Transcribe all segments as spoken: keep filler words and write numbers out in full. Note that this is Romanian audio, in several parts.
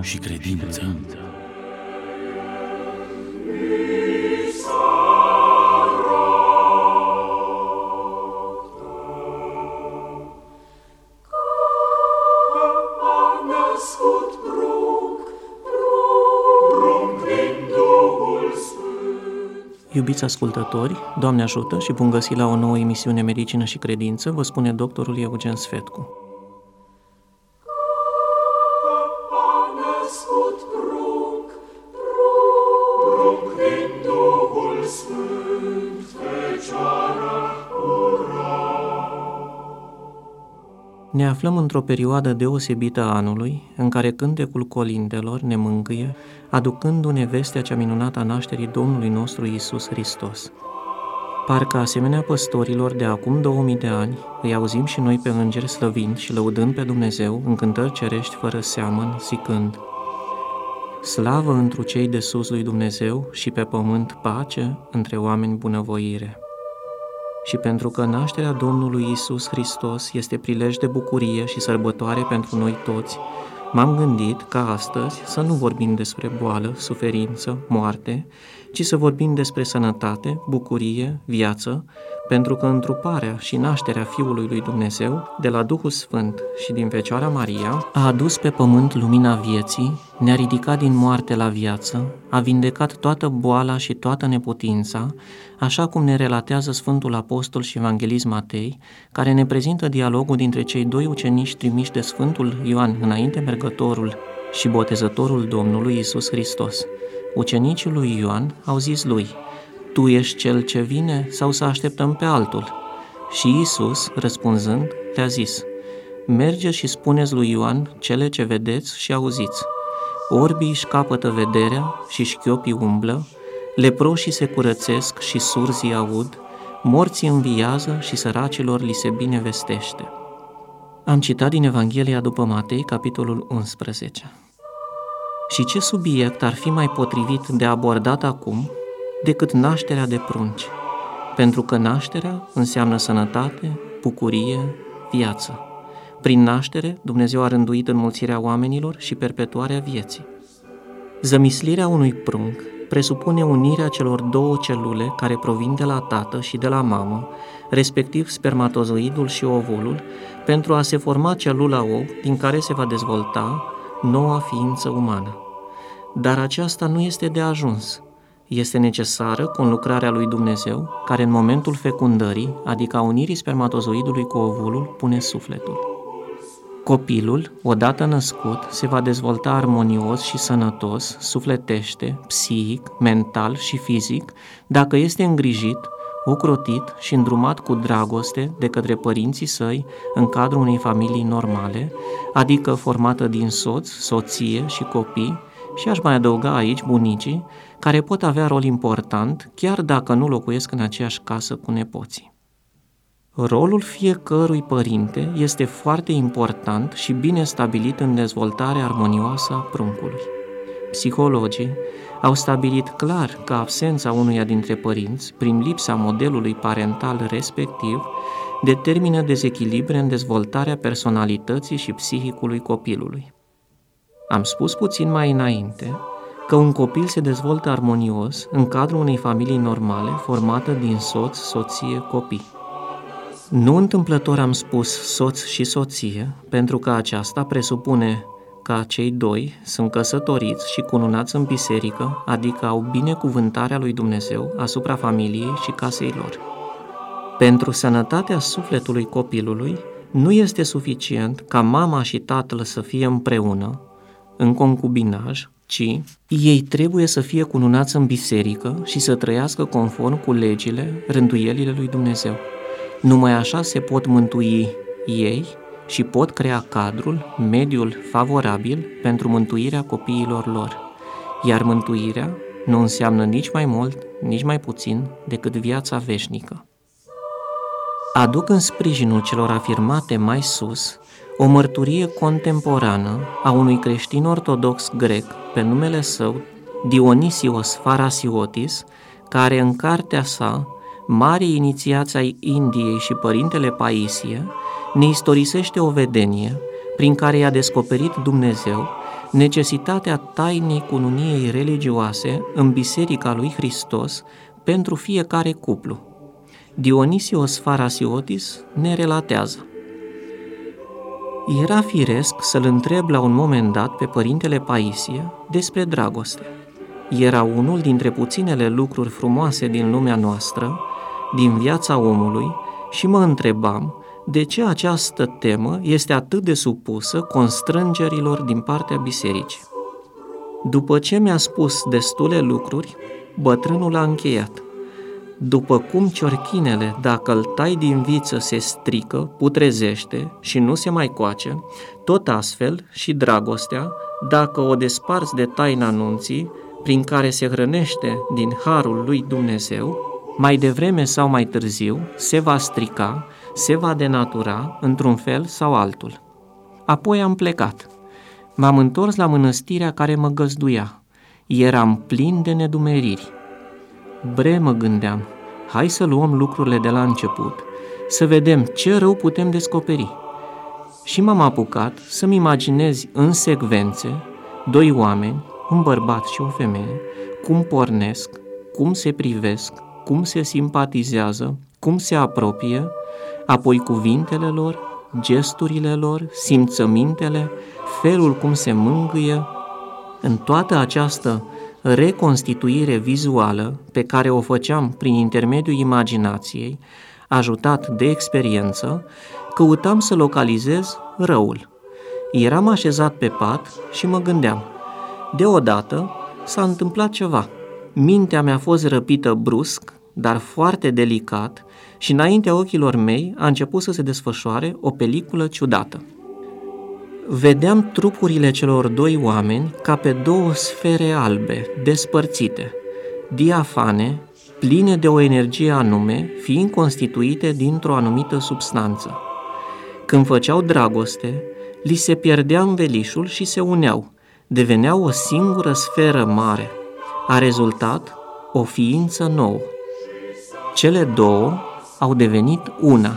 și credință. Iubiți ascultători, Doamne ajută și bun găsit la o nouă emisiune Medicină și Credință, vă spune doctorul Eugen Sfetcu. Ne aflăm într-o perioadă deosebită a anului, în care cântecul colindelor ne mângâie, aducându-ne vestea cea minunată a nașterii Domnului nostru Iisus Hristos. Parcă asemenea păstorilor de acum două mii de ani, îi auzim și noi pe îngeri slăvind și lăudând pe Dumnezeu în cântări cerești fără seamăn, zicând: Slavă întru cei de sus lui Dumnezeu și pe pământ pace între oameni bunăvoire. Și pentru că nașterea Domnului Iisus Hristos este prilej de bucurie și sărbătoare pentru noi toți, m-am gândit ca astăzi să nu vorbim despre boală, suferință, moarte, ci să vorbim despre sănătate, bucurie, viață, pentru că întruparea și nașterea Fiului lui Dumnezeu, de la Duhul Sfânt și din Fecioara Maria, a adus pe pământ lumina vieții, ne-a ridicat din moarte la viață, a vindecat toată boala și toată neputința, așa cum ne relatează Sfântul Apostol și Evanghelist Matei, care ne prezintă dialogul dintre cei doi ucenici trimiși de Sfântul Ioan înainte mergătorul și botezătorul Domnului Iisus Hristos. Ucenicii lui Ioan au zis lui: Tu ești cel ce vine sau să așteptăm pe altul? Și Iisus, răspunzând, le-a zis: Mergeți și spuneți lui Ioan cele ce vedeți și auziți. Orbii își capătă vederea și șchiopii umblă, leproșii se curățesc și surzii aud, morții înviază și săracilor li se binevestește. Am citat din Evanghelia după Matei, capitolul unsprezece. Și ce subiect ar fi mai potrivit de abordat acum decât nașterea de prunci? Pentru că nașterea înseamnă sănătate, bucurie, viață. Prin naștere, Dumnezeu a rânduit înmulțirea oamenilor și perpetuarea vieții. Zămislirea unui prunc presupune unirea celor două celule care provin de la tată și de la mamă, respectiv spermatozoidul și ovulul, pentru a se forma celula ou din care se va dezvolta noua ființă umană. Dar aceasta nu este de ajuns. Este necesară conlucrarea lui Dumnezeu, care în momentul fecundării, adică a unirii spermatozoidului cu ovulul, pune sufletul. Copilul, odată născut, se va dezvolta armonios și sănătos, sufletește, psihic, mental și fizic, dacă este îngrijit, ocrotit și îndrumat cu dragoste de către părinții săi în cadrul unei familii normale, adică formată din soț, soție și copii, și aș mai adăuga aici bunicii, care pot avea rol important, chiar dacă nu locuiesc în aceeași casă cu nepoții. Rolul fiecărui părinte este foarte important și bine stabilit în dezvoltarea armonioasă a pruncului. Psihologii au stabilit clar că absența unuia dintre părinți, prin lipsa modelului parental respectiv, determină dezechilibre în dezvoltarea personalității și psihicului copilului. Am spus puțin mai înainte că un copil se dezvoltă armonios în cadrul unei familii normale formată din soț, soție, copii. Nu întâmplător am spus soț și soție, pentru că aceasta presupune că cei doi sunt căsătoriți și cununați în biserică, adică au binecuvântarea lui Dumnezeu asupra familiei și casei lor. Pentru sănătatea sufletului copilului, nu este suficient ca mama și tatăl să fie împreună, în concubinaj, ci ei trebuie să fie cununați în biserică și să trăiască conform cu legile, rânduielile lui Dumnezeu. Numai așa se pot mântui ei și pot crea cadrul, mediul favorabil pentru mântuirea copiilor lor. Iar mântuirea nu înseamnă nici mai mult, nici mai puțin decât viața veșnică. Aduc în sprijinul celor afirmate mai sus o mărturie contemporană a unui creștin ortodox grec pe numele său Dionisios Farasiotis, care în cartea sa Mari inițiați ai Indiei și Părintele Paisie ne istorisește o vedenie prin care i-a descoperit Dumnezeu necesitatea tainei cununiei religioase în Biserica lui Hristos pentru fiecare cuplu. Dionisios Farasiotis ne relatează: era firesc să-l întreb la un moment dat pe părintele Paisie despre dragoste. Era unul dintre puținele lucruri frumoase din lumea noastră, din viața omului, și mă întrebam de ce această temă este atât de supusă constrângerilor din partea bisericii. După ce mi-a spus destule lucruri, bătrânul a încheiat: după cum ciorchinele, dacă îl tai din viță, se strică, putrezește și nu se mai coace, tot astfel și dragostea, dacă o desparți de taina nunții, prin care se hrănește din harul lui Dumnezeu, mai devreme sau mai târziu se va strica, se va denatura într-un fel sau altul. Apoi am plecat. M-am întors la mănăstirea care mă găzduia. Eram plin de nedumeriri. Bre, mă gândeam, hai să luăm lucrurile de la început, să vedem ce rău putem descoperi. Și m-am apucat să-mi imaginez în secvențe doi oameni, un bărbat și o femeie, cum pornesc, cum se privesc, cum se simpatizează, cum se apropie, apoi cuvintele lor, gesturile lor, simțămintele, felul cum se mângâie. În toată această reconstituire vizuală pe care o făceam prin intermediul imaginației, ajutat de experiență, căutam să localizez răul. Eram așezat pe pat și mă gândeam. Deodată s-a întâmplat ceva. Mintea mea a fost răpită brusc, dar foarte delicat, și înaintea ochilor mei a început să se desfășoare o peliculă ciudată. Vedeam trupurile celor doi oameni ca pe două sfere albe, despărțite, diafane, pline de o energie anume, fiind constituite dintr-o anumită substanță. Când făceau dragoste, li se pierdea învelișul și se uneau, deveneau o singură sferă mare. A rezultat o ființă nouă. Cele două au devenit una.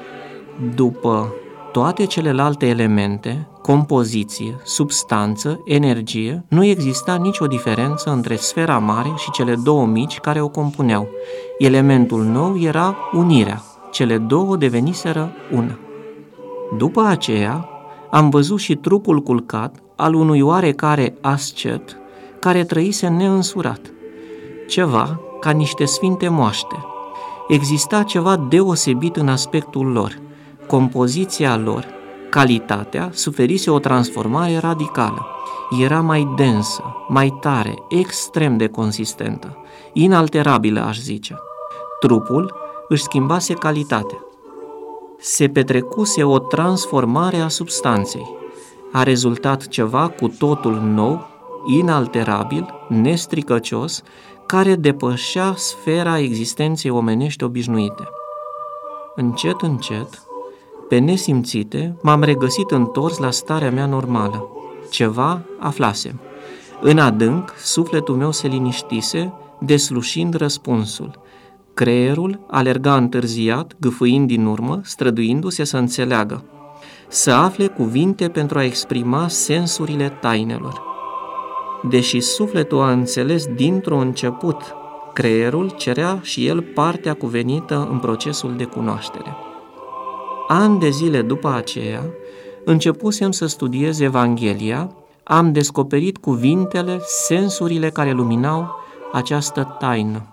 După toate celelalte elemente, compoziție, substanță, energie, nu exista nicio diferență între sfera mare și cele două mici care o compuneau. Elementul nou era unirea. Cele două deveniseră una. După aceea, am văzut și trupul culcat al unui oarecare ascet care trăise neînsurat. Ceva ca niște sfinte moaște. Exista ceva deosebit în aspectul lor. Compoziția lor, calitatea, suferise o transformare radicală. Era mai densă, mai tare, extrem de consistentă, inalterabilă, aș zice. Trupul își schimbase calitatea. Se petrecuse o transformare a substanței. A rezultat ceva cu totul nou, inalterabil, nestricăcios, care depășea sfera existenței omenești obișnuite. Încet, încet, pe nesimțite, m-am regăsit întors la starea mea normală. Ceva aflasem. În adânc, sufletul meu se liniștise, deslușind răspunsul. Creierul alerga întârziat, gâfâind din urmă, străduindu-se să înțeleagă, să afle cuvinte pentru a exprima sensurile tainelor. Deși sufletul a înțeles dintr-un început, creierul cerea și el partea cuvenită în procesul de cunoaștere. Ani de zile după aceea, începusem să studiez Evanghelia, am descoperit cuvintele, sensurile care luminau această taină.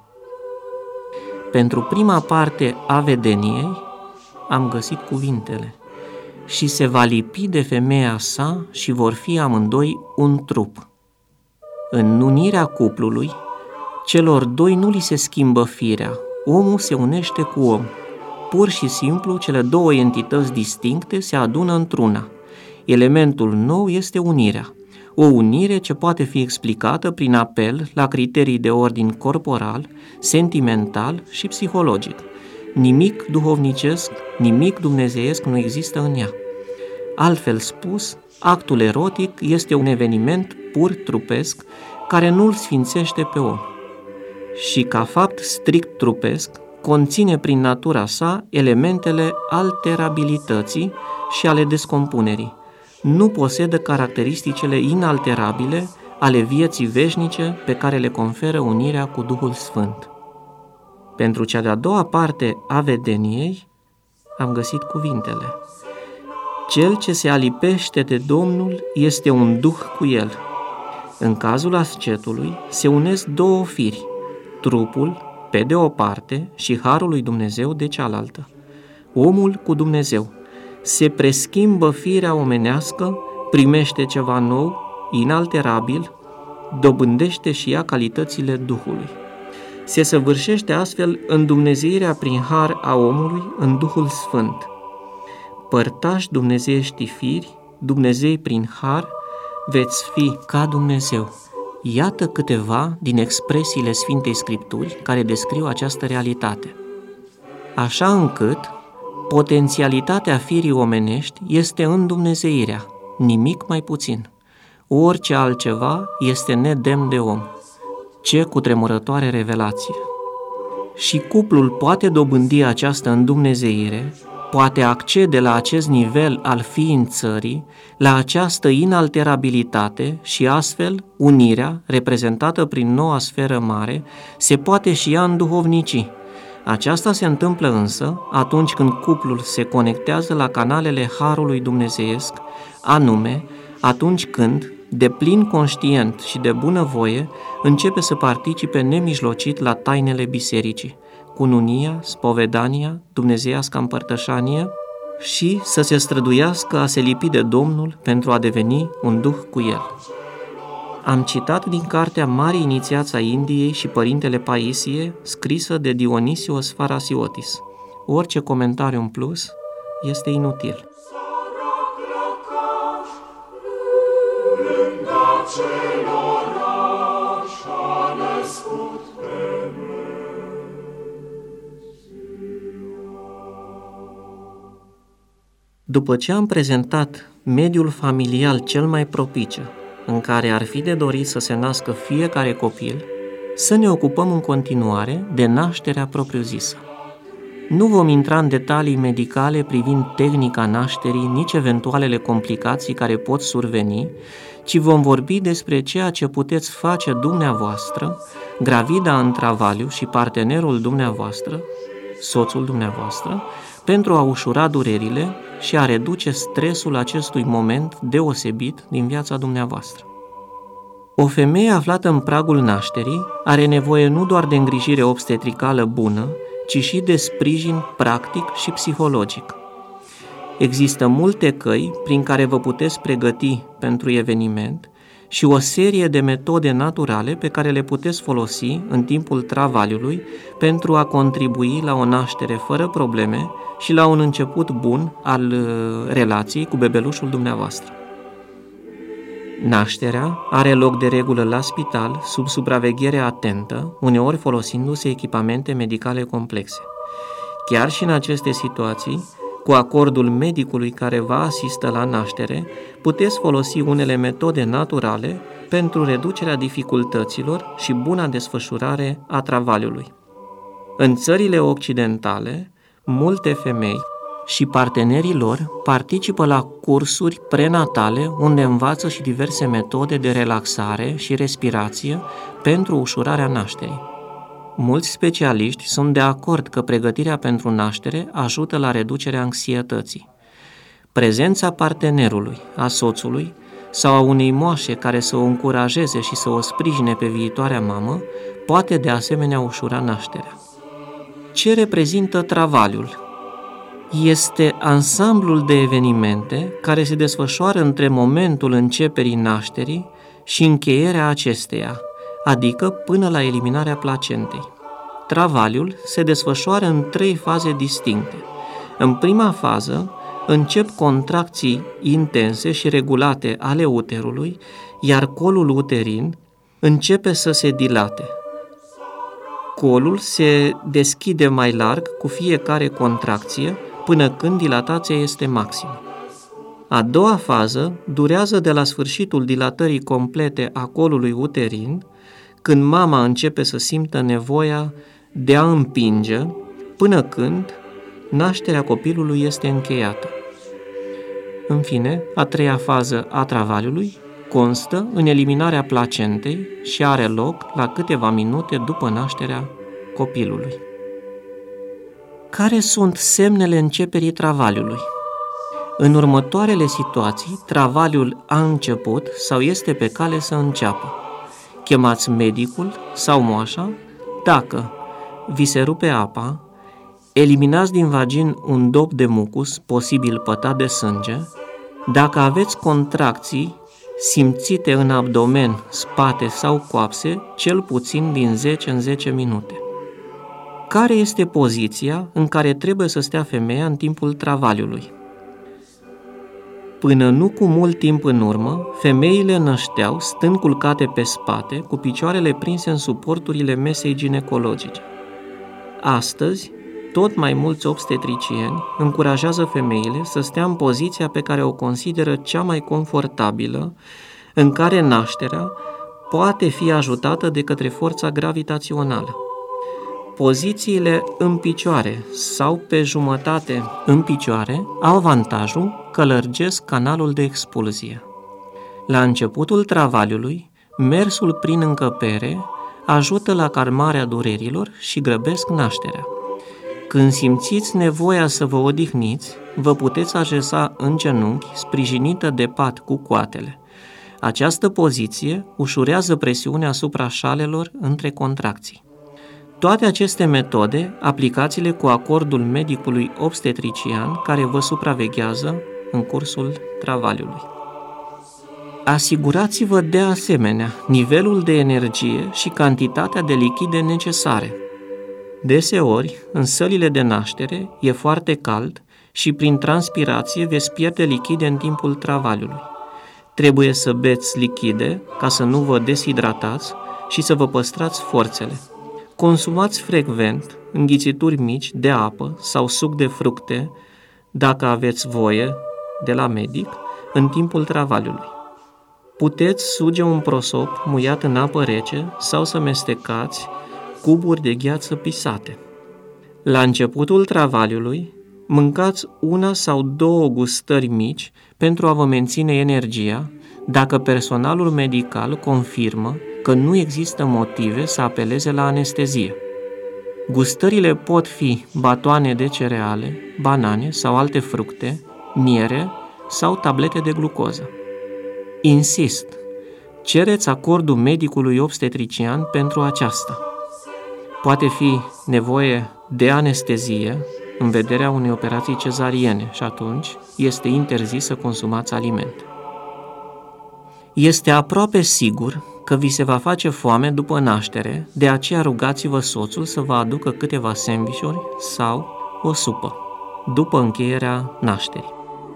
Pentru prima parte a vedeniei am găsit cuvintele: și se va lipi de femeia sa și vor fi amândoi un trup. În unirea cuplului, celor doi nu li se schimbă firea, omul se unește cu om. Pur și simplu, cele două entități distincte se adună într-una. Elementul nou este unirea. O unire ce poate fi explicată prin apel la criterii de ordin corporal, sentimental și psihologic. Nimic duhovnicesc, nimic dumnezeiesc nu există în ea. Altfel spus, actul erotic este un eveniment pur trupesc care nu-l sfințește pe om. Și ca fapt strict trupesc, conține prin natura sa elementele alterabilității și ale descompunerii. nu posedă caracteristicile inalterabile ale vieții veșnice pe care le conferă unirea cu Duhul Sfânt. Pentru cea de-a doua parte a vedeniei am găsit cuvintele: cel ce se alipește de Domnul este un duh cu el. În cazul ascetului se unesc două firi, trupul pe de o parte și harul lui Dumnezeu de cealaltă. Omul cu Dumnezeu se preschimbă firea omenească, primește ceva nou, inalterabil, dobândește și ea calitățile Duhului. Se săvârșește astfel îndumnezeirea prin har a omului în Duhul Sfânt. Părtași dumnezeiești firi, Dumnezei prin har, veți fi ca Dumnezeu. Iată câteva din expresiile Sfintei Scripturi care descriu această realitate. Așa încât potențialitatea firii omenești este îndumnezeirea, nimic mai puțin. Orice altceva este nedemn de om. Ce cutremurătoare revelație! Și cuplul poate dobândi această îndumnezeire, poate accede la acest nivel al ființării, la această inalterabilitate și astfel unirea, reprezentată prin noua sferă mare, se poate și ea înduhovnici. Aceasta se întâmplă însă atunci când cuplul se conectează la canalele Harului Dumnezeiesc, anume atunci când, de plin conștient și de bunăvoie, începe să participe nemijlocit la tainele bisericii, cununia, spovedania, dumnezeiasca împărtășanie și să se străduiască a se lipi de Domnul pentru a deveni un duh cu El. Am citat din cartea Marii Inițiați a Indiei și Părintele Paisie, scrisă de Dionisios Farasiotis. Orice comentariu în plus este inutil. După ce am prezentat mediul familial cel mai propice, în care ar fi de dorit să se nască fiecare copil, să ne ocupăm în continuare de nașterea propriu-zisă. Nu vom intra în detalii medicale privind tehnica nașterii, nici eventualele complicații care pot surveni, ci vom vorbi despre ceea ce puteți face dumneavoastră, gravida în travaliu și partenerul dumneavoastră, soțul dumneavoastră, pentru a ușura durerile și a reduce stresul acestui moment deosebit din viața dumneavoastră. O femeie aflată în pragul nașterii are nevoie nu doar de îngrijire obstetricală bună, ci și de sprijin practic și psihologic. Există multe căi prin care vă puteți pregăti pentru eveniment și o serie de metode naturale pe care le puteți folosi în timpul travaliului pentru a contribui la o naștere fără probleme și la un început bun al relației cu bebelușul dumneavoastră. Nașterea are loc de regulă la spital, sub supraveghere atentă, uneori folosindu-se echipamente medicale complexe. Chiar și în aceste situații, cu acordul medicului care vă asistă la naștere, puteți folosi unele metode naturale pentru reducerea dificultăților și buna desfășurare a travaliului. În țările occidentale, multe femei și partenerii lor participă la cursuri prenatale unde învață și diverse metode de relaxare și respirație pentru ușurarea nașterii. Mulți specialiști sunt de acord că pregătirea pentru naștere ajută la reducerea anxietății. Prezența partenerului, a soțului sau a unei moașe care să o încurajeze și să o sprijine pe viitoarea mamă poate de asemenea ușura nașterea. Ce reprezintă travaliul? Este ansamblul de evenimente care se desfășoară între momentul începerii nașterii și încheierea acesteia, adică până la eliminarea placentei. Travaliul se desfășoară în trei faze distincte. În prima fază încep contracții intense și regulate ale uterului, iar colul uterin începe să se dilate. Colul se deschide mai larg cu fiecare contracție până când dilatația este maximă. A doua fază durează de la sfârșitul dilatării complete a colului uterin, când mama începe să simtă nevoia de a împinge, până când nașterea copilului este încheiată. În fine, a treia fază a travaliului constă în eliminarea placentei și are loc la câteva minute după nașterea copilului. Care sunt semnele începerii travaliului? În următoarele situații, travaliul a început sau este pe cale să înceapă. Chemați medicul sau moașa dacă vi se rupe apa, eliminați din vagin un dop de mucus, posibil pătat de sânge, dacă aveți contracții simțite în abdomen, spate sau coapse, cel puțin din zece în zece minute. Care este poziția în care trebuie să stea femeia în timpul travaliului? Până nu cu mult timp în urmă, femeile nășteau stând culcate pe spate, cu picioarele prinse în suporturile mesei ginecologice. Astăzi, tot mai mulți obstetricieni încurajează femeile să stea în poziția pe care o consideră cea mai confortabilă, în care nașterea poate fi ajutată de către forța gravitațională. Pozițiile în picioare sau pe jumătate în picioare au avantajul că lărgesc canalul de expulzie. La începutul travaliului, mersul prin încăpere ajută la calmarea durerilor și grăbesc nașterea. Când simțiți nevoia să vă odihniți, vă puteți așeza în genunchi, sprijinită de pat cu coatele. Această poziție ușurează presiunea asupra șalelor între contracții. Toate aceste metode, aplicați-le cu acordul medicului obstetrician care vă supraveghează în cursul travaliului. Asigurați-vă de asemenea nivelul de energie și cantitatea de lichide necesare. Deseori, în sălile de naștere, e foarte cald și prin transpirație veți pierde lichide în timpul travaliului. Trebuie să beți lichide ca să nu vă deshidratați și să vă păstrați forțele. Consumați frecvent înghițituri mici de apă sau suc de fructe, dacă aveți voie, de la medic, în timpul travaliului. Puteți suge un prosop muiat în apă rece sau să mestecați cuburi de gheață pisate. La începutul travaliului, mâncați una sau două gustări mici pentru a vă menține energia, dacă personalul medical confirmă că nu există motive să apeleze la anestezie. Gustările pot fi batoane de cereale, banane sau alte fructe, miere sau tablete de glucoză. Insist, cereți acordul medicului obstetrician pentru aceasta. Poate fi nevoie de anestezie în vederea unei operații cezariene și atunci este interzis să consumați alimente. Este aproape sigur că vi se va face foame după naștere, de aceea rugați-vă soțul să vă aducă câteva sandvișuri sau o supă, după încheierea nașterii.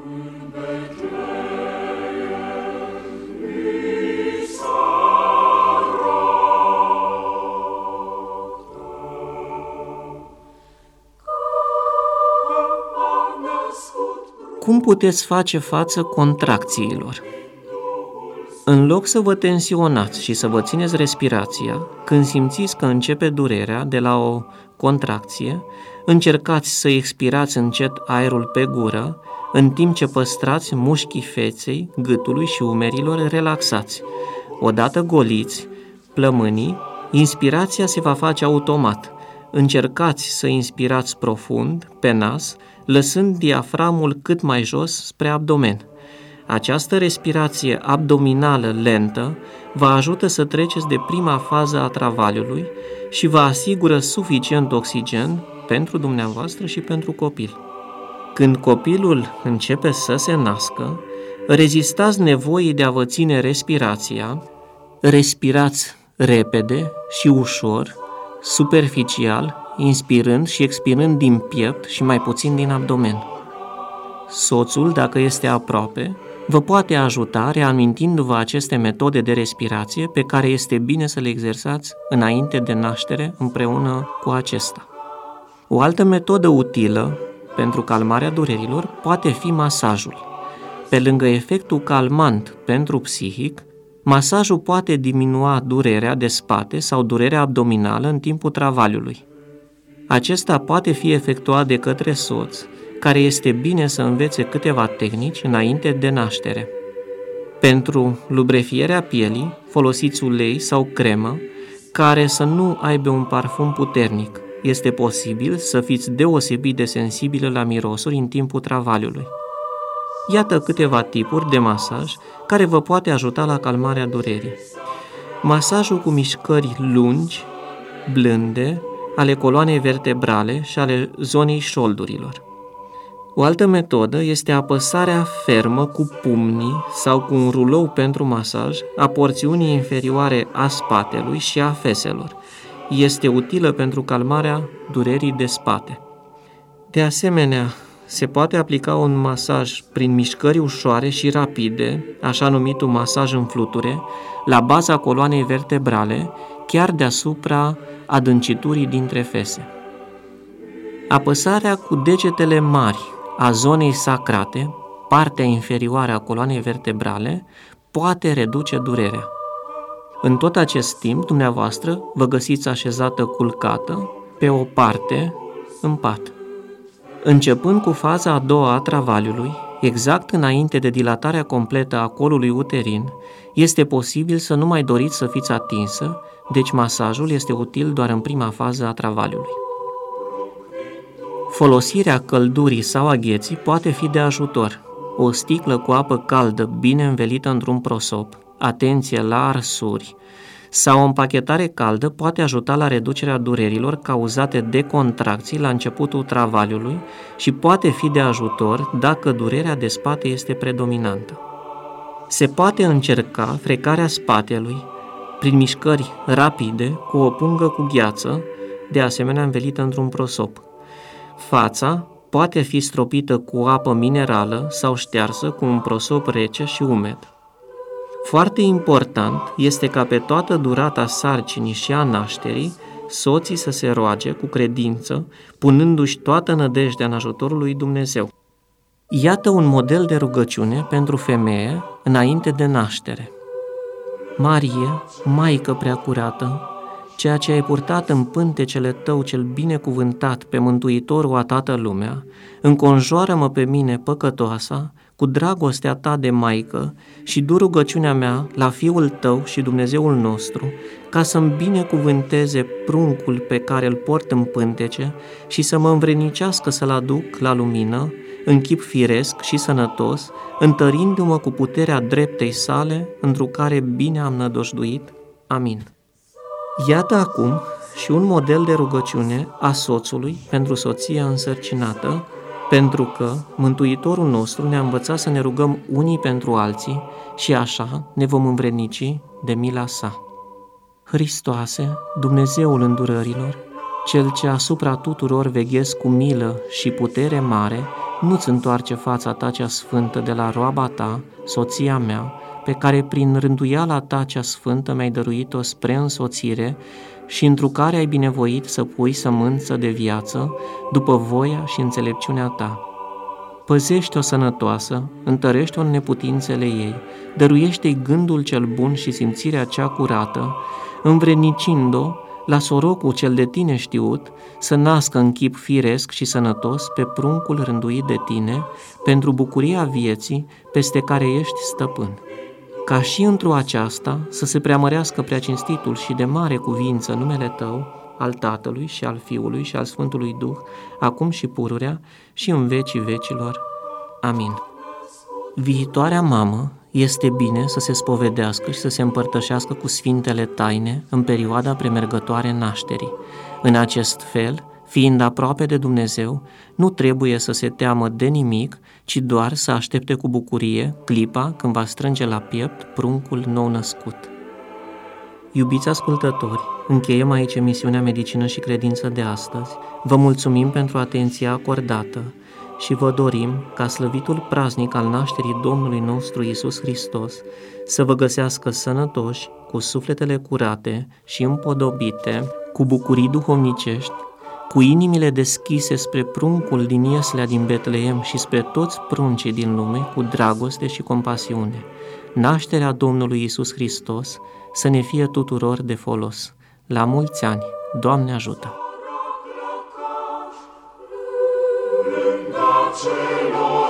Cum puteți face față contracțiilor? În loc să vă tensionați și să vă țineți respirația, când simțiți că începe durerea de la o contracție, încercați să expirați încet aerul pe gură, în timp ce păstrați mușchii feței, gâtului și umerilor relaxați. Odată goliți plămânii, inspirația se va face automat. Încercați să inspirați profund, pe nas, lăsând diaframul cât mai jos spre abdomen. Această respirație abdominală lentă vă ajută să treceți de prima fază a travaliului și vă asigură suficient oxigen pentru dumneavoastră și pentru copil. Când copilul începe să se nască, rezistați nevoii de a vă ține respirația, respirați repede și ușor, superficial, inspirând și expirând din piept și mai puțin din abdomen. Soțul, dacă este aproape, vă poate ajuta reamintindu-vă aceste metode de respirație pe care este bine să le exersați înainte de naștere împreună cu acesta. O altă metodă utilă pentru calmarea durerilor poate fi masajul. Pe lângă efectul calmant pentru psihic, masajul poate diminua durerea de spate sau durerea abdominală în timpul travaliului. Acesta poate fi efectuat de către soț care este bine să învețe câteva tehnici înainte de naștere. Pentru lubrefierea pielii, folosiți ulei sau cremă care să nu aibă un parfum puternic. Este posibil să fiți deosebit de sensibile la mirosuri în timpul travaliului. Iată câteva tipuri de masaj care vă poate ajuta la calmarea durerii. Masajul cu mișcări lungi, blânde, ale coloanei vertebrale și ale zonei șoldurilor. O altă metodă este apăsarea fermă cu pumnii sau cu un rulou pentru masaj a porțiunii inferioare a spatelui și a feselor. Este utilă pentru calmarea durerii de spate. De asemenea, se poate aplica un masaj prin mișcări ușoare și rapide, așa numitul masaj în fluture, la baza coloanei vertebrale, chiar deasupra adânciturii dintre fese. Apăsarea cu degetele mari a zonei sacrate, partea inferioară a coloanei vertebrale, poate reduce durerea. În tot acest timp, dumneavoastră vă găsiți așezată culcată pe o parte în pat. Începând cu faza a doua a travaliului, exact înainte de dilatarea completă a colului uterin, este posibil să nu mai doriți să fiți atinsă, deci masajul este util doar în prima fază a travaliului. Folosirea căldurii sau a gheții poate fi de ajutor. O sticlă cu apă caldă bine învelită într-un prosop, atenție la arsuri, sau o împachetare caldă poate ajuta la reducerea durerilor cauzate de contracții la începutul travaliului și poate fi de ajutor dacă durerea de spate este predominantă. Se poate încerca frecarea spatelui prin mișcări rapide cu o pungă cu gheață, de asemenea învelită într-un prosop. Fața poate fi stropită cu apă minerală sau ștearsă cu un prosop rece și umed. Foarte important este ca pe toată durata sarcinii și a nașterii, soții să se roage cu credință, punându-și toată nădejdea în ajutorul lui Dumnezeu. Iată un model de rugăciune pentru femeie înainte de naștere. Marie, Maică preacurată, ceea ce ai purtat în pântecele tău cel binecuvântat pe Mântuitorul a toată lumea, înconjoară-mă pe mine păcătoasa cu dragostea ta de Maică și du rugăciunea mea la Fiul tău și Dumnezeul nostru, ca să-mi binecuvânteze pruncul pe care îl port în pântece și să mă învrednicească să-l aduc la lumină, în chip firesc și sănătos, întărindu-mă cu puterea dreptei sale, întru care bine am nădăjduit. Amin. Iată acum și un model de rugăciune a soțului pentru soția însărcinată, pentru că Mântuitorul nostru ne-a învățat să ne rugăm unii pentru alții și așa ne vom învrednici de mila sa. Hristoase, Dumnezeul îndurărilor, Cel ce asupra tuturor veghezi cu milă și putere mare, nu-ți întoarce fața ta cea sfântă de la roaba ta, soția mea, pe care prin rânduiala ta cea sfântă mi-ai dăruit-o spre însoțire și întru care ai binevoit să pui sămânță de viață după voia și înțelepciunea ta. Păzește-o sănătoasă, întărește-o în neputințele ei, dăruiește-i gândul cel bun și simțirea cea curată, învrednicind-o la sorocul cel de tine știut, să nască în chip firesc și sănătos pe pruncul rânduit de tine, pentru bucuria vieții peste care ești stăpân. Ca și într-o aceasta să se preamărească preacinstitul și de mare cuvință numele tău, al Tatălui și al Fiului și al Sfântului Duh, acum și pururea și în vecii vecilor. Amin. Viitoarea mamă este bine să se spovedească și să se împărtășească cu sfintele taine în perioada premergătoare nașterii. În acest fel, fiind aproape de Dumnezeu, nu trebuie să se teamă de nimic, ci doar să aștepte cu bucurie clipa când va strânge la piept pruncul nou născut. Iubiți ascultători, încheiem aici emisiunea Medicină și Credință de astăzi. Vă mulțumim pentru atenția acordată și vă dorim ca slăvitul praznic al nașterii Domnului nostru Iisus Hristos să vă găsească sănătoși, cu sufletele curate și împodobite, cu bucurii duhovnicești, cu inimile deschise spre pruncul din Ieslea din Betleem și spre toți pruncii din lume, cu dragoste și compasiune. Nașterea Domnului Iisus Hristos să ne fie tuturor de folos. La mulți ani! Doamne ajută! celor